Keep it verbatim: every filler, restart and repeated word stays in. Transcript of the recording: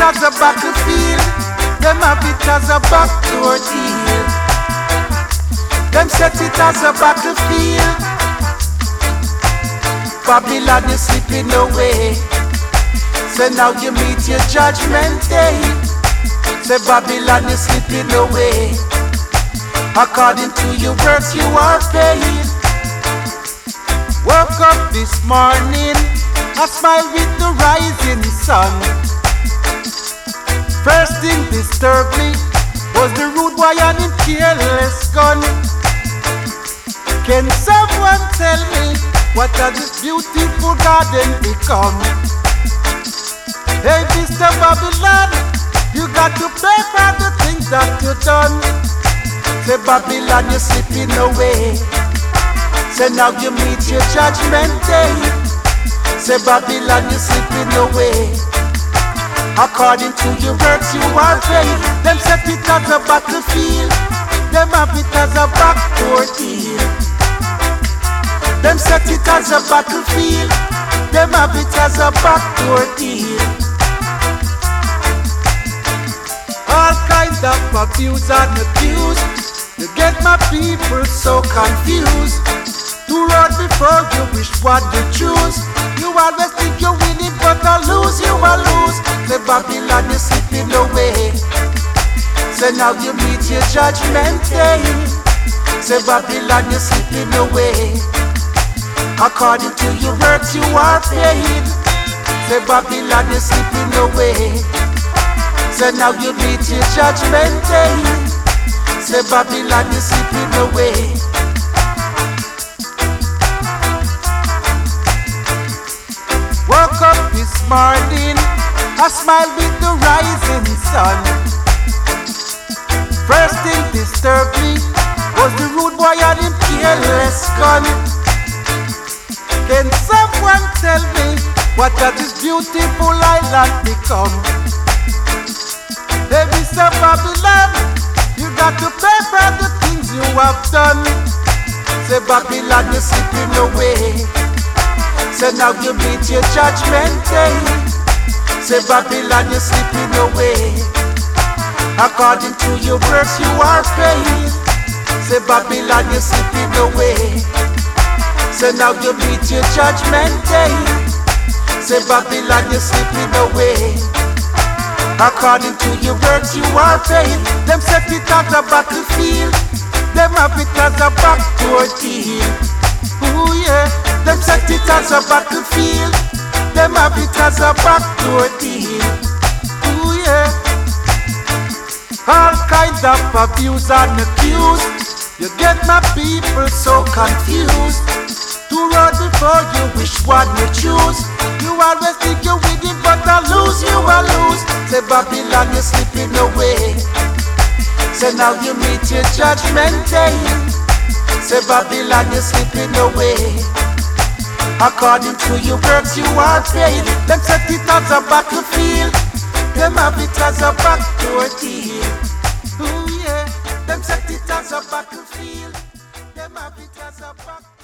as a battlefield. Them have it as a backdoor deal. Them set it as a battlefield. Babylon is slipping away. So now you meet your judgment day. Say Babylon is slipping away. According to your works you are paid. Woke up this morning, I smile with the rising sun. First thing disturbed me was the rude boy and him careless gun. Can someone tell me what has this beautiful garden become? Hey Mister Babylon, you got to pay for the things that you done. Say Babylon, you're slipping away. Say now you meet your judgment day. Say Babylon, you're slipping away. According to your works you are paid. Them set it as a battlefield. Them have it as a backdoor deal. Them set it as a battlefield. Them have it as a backdoor deal. All kinds of abuse and abuse. You get my people so confused. Two road before you wish what you choose. You always think you're winning but I lose, you will lose. Say Babylon is slipping away. Say now you meet your judgment day. Say Babylon is slipping away. According to your works you are paid. Say Babylon is slipping away. Say now you meet your judgment day. Say Babylon is slipping away. Woke up this morning, I smile with the rising sun. First thing disturbed me was the rude boy and him careless gun. Can someone tell me what has this beautiful island become? Hey Mister Babylon, you got to pay for the things you have done. Say Babylon, you're slipping away. Say now you meet your judgment day. Say Babylon, you're slipping away. According to your works you are paid. Say Babylon, you're slipping away. Say now you meet your judgment day. Say Babylon, you're slipping away. According to your works you are paid. Them set it as a battlefield. Them have it as a backdoor deal. Ooh yeah. Them set it as a battlefield. Them have it as a backdoor deal. Ooh yeah. All kinds of abuse and accused. You get my people so confused. Two road before you wish one you choose. You always think you're winning but I lose, you will lose. Say Babylon, you're slipping away. Say now you meet your judgment day. Say Babylon, you're slipping away. According to your works you are paid. Them set it as a battlefield. Them have it as a backdoor deal. Ooh yeah. Them set it as a battlefield. Them have it as a backdoor deal.